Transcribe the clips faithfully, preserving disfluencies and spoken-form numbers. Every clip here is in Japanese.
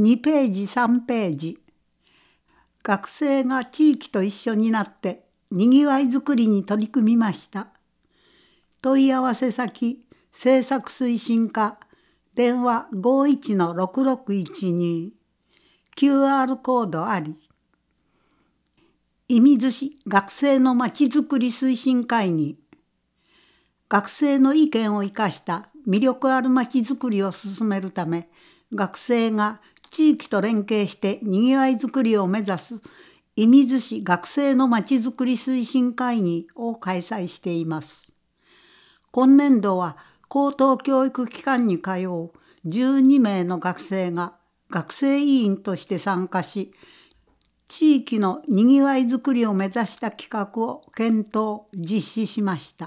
にページさんページ。学生が地域と一緒になってにぎわいづくりに取り組みました。問い合わせ先、政策推進課、電話 ごいちのろくろくいちに、キューアール コードあり。射水市学生のまちづくり推進会議。学生の意見を生かした魅力あるまちづくりを進めるため、学生が地域と連携してにぎわいづくりを目指す射水市学生のまちづくり推進会議を開催しています。今年度は高等教育機関に通うじゅうにめいの学生が学生委員として参加し、地域のにぎわいづくりを目指した企画を検討・実施しました。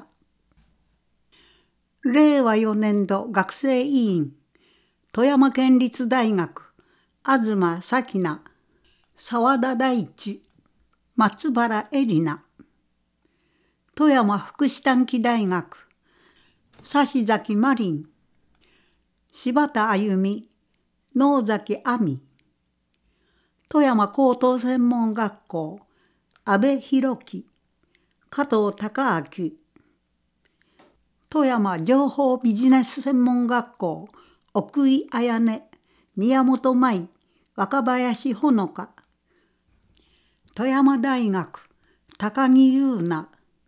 れいわよねんど学生委員、富山県立大学、東咲菜、澤田大地、松原絵里奈。富山福祉短期大学、指崎マリン、柴田あゆみ、能崎亜美。富山高等専門学校、阿部弘樹、加藤孝明。富山情報ビジネス専門学校、奥井彩音、宮本舞、若林ほのか。富山大学、高木優奈。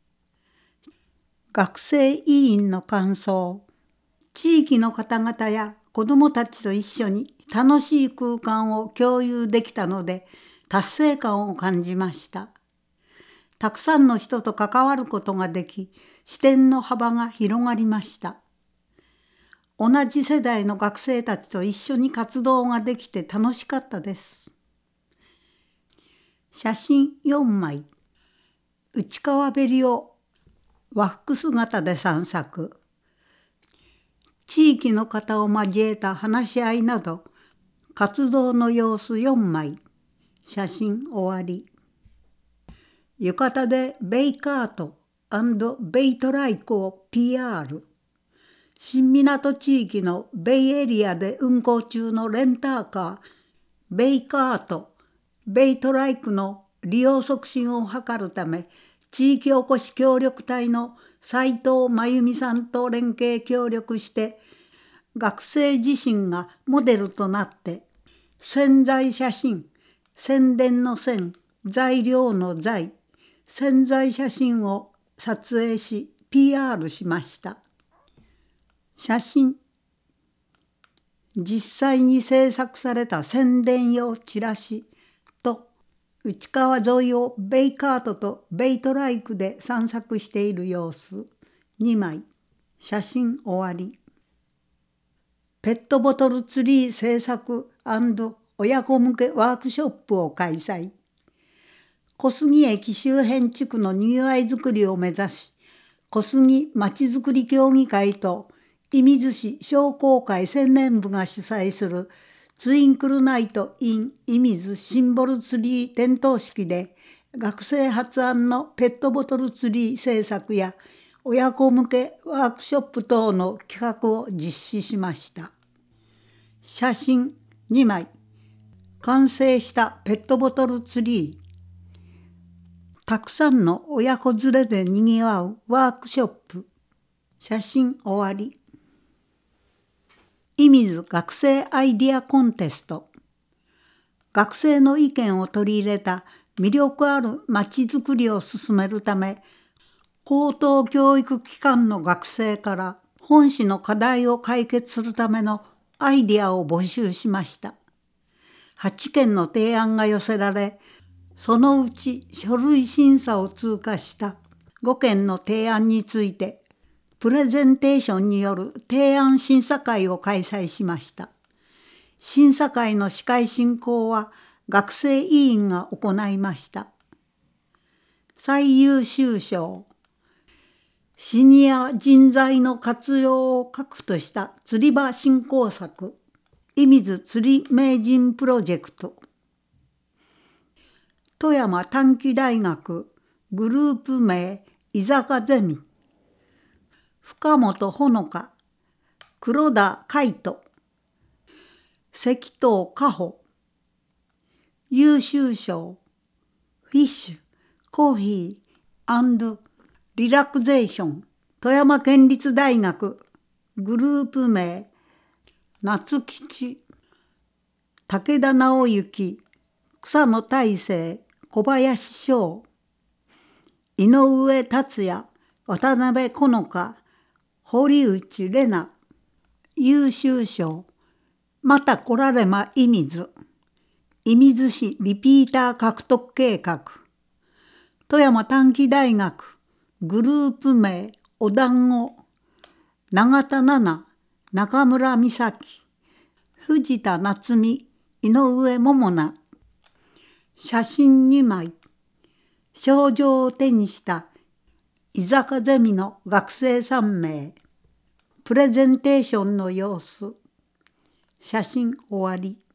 学生委員の感想。地域の方々や子どもたちと一緒に楽しい空間を共有できたので達成感を感じました。たくさんの人と関わることができ、視点の幅が広がりました。同じ世代の学生たちと一緒に活動ができて楽しかったです。写真よんまい。内川べりを和服姿で散策。地域の方を交えた話し合いなど、活動の様子よんまい。写真終わり。浴衣でベイカート&ベイトライクを ピーアール。新港地域のベイエリアで運行中のレンターカー、ベイカート、ベイトライクの利用促進を図るため、地域おこし協力隊の斉藤真由美さんと連携協力して、学生自身がモデルとなって、宣材写真、宣伝の宣、材料の材、宣材写真を撮影し ピーアール しました。写真。実際に制作された宣伝用チラシと内川沿いをベイカートとベイトライクで散策している様子にまい。写真終わり。ペットボトルツリー制作&親子向けワークショップを開催。小杉駅周辺地区のにぎわいづくりを目指し、小杉まちづくり協議会と射水市商工会青年部が主催するツインクルナイト in 射水シンボルツリー点灯式で、学生発案のペットボトルツリー制作や親子向けワークショップ等の企画を実施しました。写真にまい。完成したペットボトルツリー。たくさんの親子連れでにぎわうワークショップ。写真終わり。射水学生アイディアコンテスト。学生の意見を取り入れた魅力あるまちづくりを進めるため、高等教育機関の学生から本市の課題を解決するためのアイディアを募集しました。はちけんの提案が寄せられ、そのうち書類審査を通過したごけんの提案について、プレゼンテーションによる提案審査会を開催しました。審査会の司会進行は学生委員が行いました。最優秀賞。シニア人材の活用を核とした釣り場振興策、射水釣り名人プロジェクト。富山短期大学グループ名居酒ゼミ。深本ほのか、黒田海人。 石東加穂。優秀賞フィッシュコーヒー&リラクゼーション。富山県立大学グループ名夏吉。武田直之、草野大成、小林翔、井上達也、渡辺好花、堀内玲奈。優秀賞また来られま射水。射水市リピーター獲得計画。富山短期大学グループ名お団子。永田奈々、中村美咲、藤田夏美、井上桃奈。写真にまい。賞状を手にした伊坂ゼミの学生さん名。プレゼンテーションの様子。写真終わり。